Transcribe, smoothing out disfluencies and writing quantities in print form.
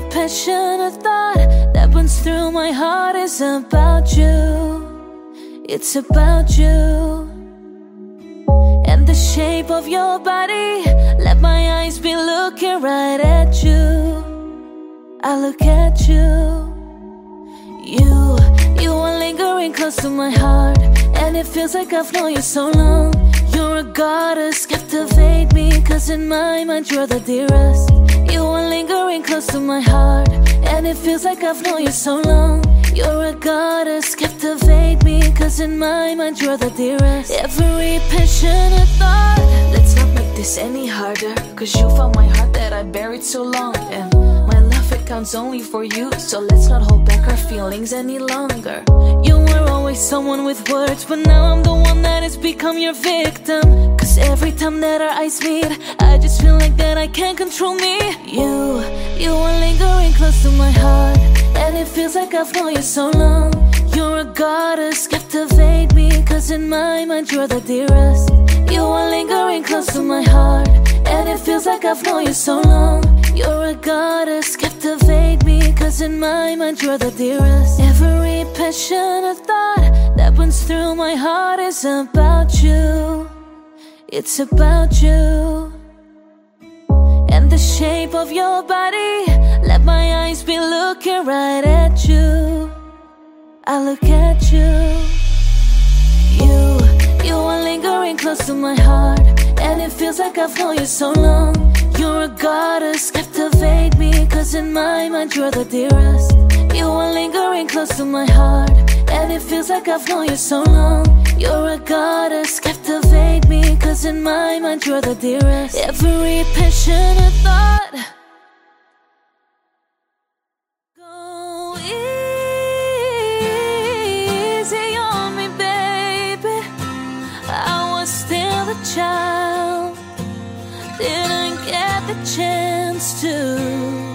passionate thought that burns through my heart is about you. It's about you and the shape of your body. Let my eyes be looking right at you. I look at you. You are lingering close to my heart, and it feels like I've known you so long. You're a goddess, captivate me, cause in my mind you're the dearest. You are lingering close to my heart, and it feels like I've known you so long. You're a goddess, captivate me, cause in my mind you're the dearest. Every passionate thought. Let's not make this any harder, cause you found my heart that I buried so long. And my love, it counts only for you, so let's not hold back our feelings any longer. You were always someone with words, but now I'm the one that has become your victim. Cause every time that our eyes meet, I just feel like that I can't control me. You are lingering close to my heart, and it feels like I've known you so long. You're a goddess, captivate me, cause in my mind you're the dearest. You are lingering close to my heart, and it feels like I've known you so long. You're a goddess, captivate me, cause in my mind you're the dearest. Every passionate thought that burns through my heart is about you. It's about you and the shape of your body. Let my eyes be looking right at you. I look at you. You are lingering close to my heart, and it feels like I've known you so long. You're a goddess, captivate me, cause in my mind you're the dearest. You are lingering close to my heart, and it feels like I've known you so long. You're a goddess, captivate me, cause in my mind you're the dearest. Every passionate thought. Go easy on me, baby. I was still a child, didn't get the chance to